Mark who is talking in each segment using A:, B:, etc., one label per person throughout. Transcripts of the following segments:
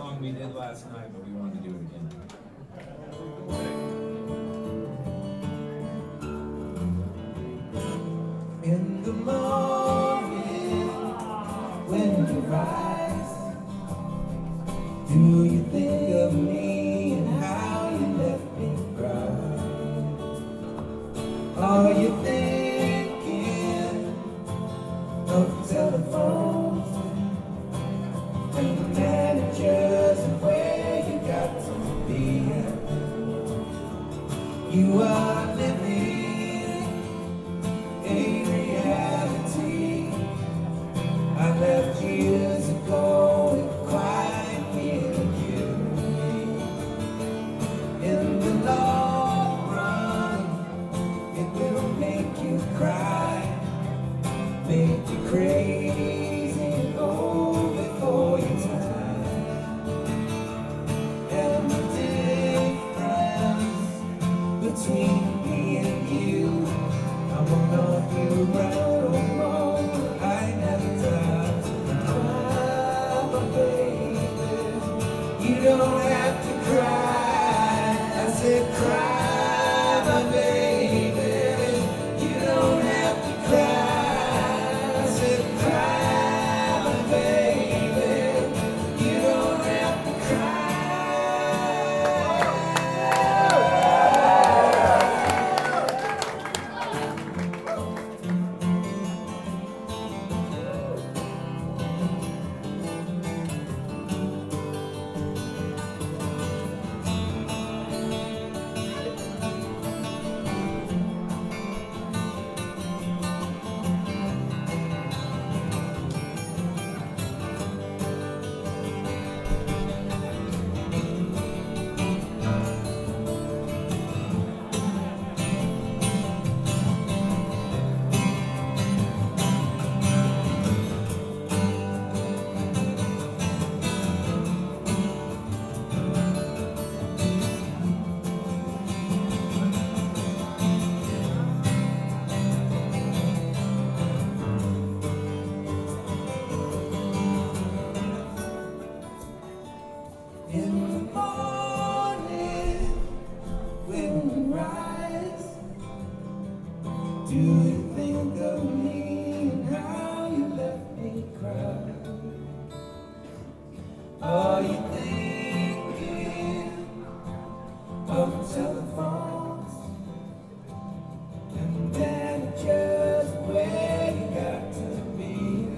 A: song we did last night, but we wanted to do it again. In the morning, when you rise, do you think of me and how you left me cry? Are you thinking of telephones and the managers and where you got to be? You are living a reality I left years ago and quietly killed me. In the long run, it will make you cry, make you crazy and go before your time. And the difference between me and you, I won't know you right or wrong. I never tried to cry, but baby, you don't have to cry. I said cry, my baby, you don't have to cry. I said cry, my baby, you don't have to cry. In the morning, when you rise, do you think of me and how you left me cry? Are you thinking of telephones and managers where you got to be?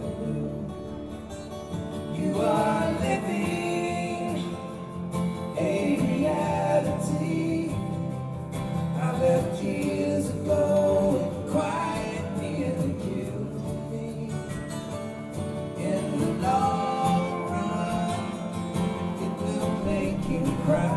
A: You are living a reality I left years ago and quietly killed me. In the long run, it will make you cry.